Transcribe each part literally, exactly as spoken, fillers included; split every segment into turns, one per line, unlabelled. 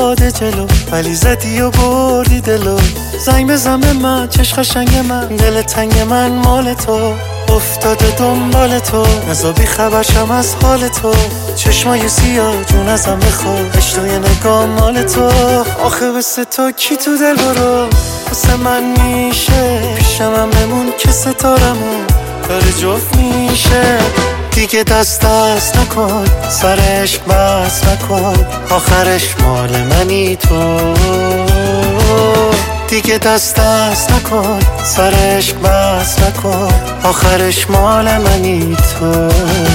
ایستاده جلو، ولی زدی و بردی دلو. زنگ بزن به من چش قشنگ من، دل تنگ من مال تو، افتاده دنبال تو، نزا بی خبرشم از حال تو. چشمای سیاه جون ازم بخواه، اشتوی نگاه مال تو. آخه بسه تو کی تو دل برو واسه من میشه، پیشم هم بمون که ستارمون داره جفت میشه. دیگه دست دست نکن، سر عشق بس نکن، آخرش مال منی تو. دیگه دست دست نکن، سر عشق بس نکن، آخرش مال منی تو.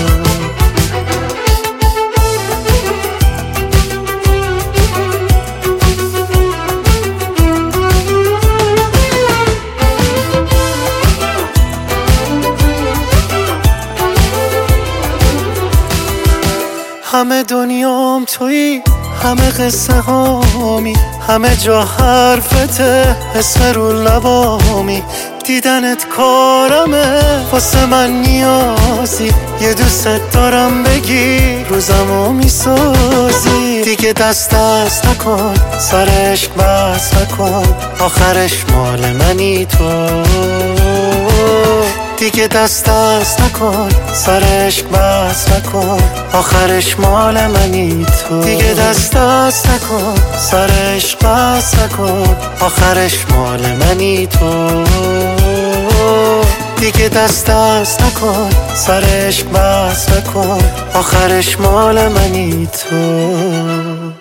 همه دنیام تویی، همه قصه هامی، همه جا حرفته، اسم رو لبامی. دیدنت کارمه، واسه من نیازی، یه دوست دارم بگی روزمو میسازی. دیگه دست دست نکن، سر عشق بس نکن، آخرش مال منی تو. دیگه دست دست نکن، سر عشق بس نکن، آخرش مال منی تو. دیگه دست دست نکن، سر عشق بس نکن، آخرش مال منی تو. دیگه دست دست نکن، سر عشق بس نکن، آخرش مال منی تو.